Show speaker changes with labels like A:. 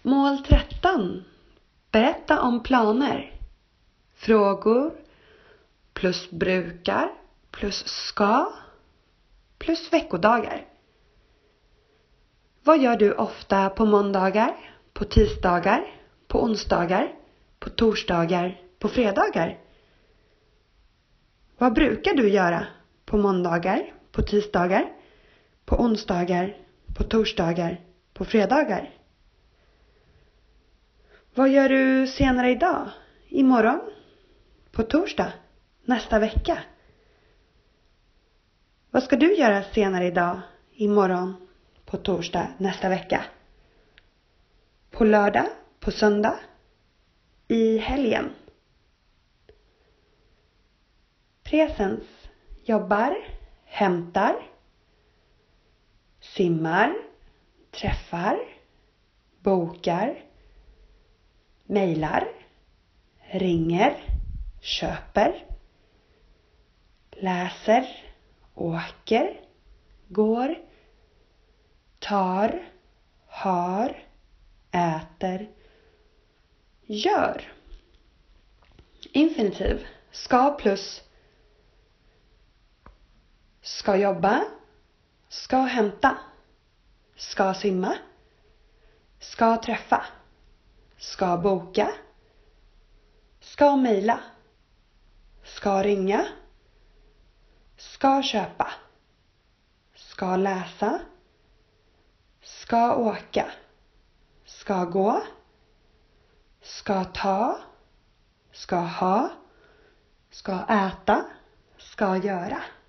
A: Mål 13. Berätta om planer. Frågor plus brukar plus ska plus veckodagar. Vad gör du ofta på måndagar, på tisdagar, på onsdagar, på torsdagar, på fredagar? Vad brukar du göra på måndagar, på tisdagar, på onsdagar, på torsdagar, på fredagar? Vad gör du senare idag, imorgon, på torsdag, nästa vecka? Vad ska du göra senare idag, imorgon, på torsdag, nästa vecka? På lördag, på söndag, i helgen? Presens. Jobbar, hämtar, simmar, träffar, bokar, mejlar, ringer, köper, läser, åker, går, tar, har, äter, gör. Infinitiv. Ska plus ska jobba, ska hämta, ska simma, ska träffa, ska boka, ska mejla, ska ringa, ska köpa, ska läsa, ska åka, ska gå, ska ta, ska ha, ska äta, ska göra.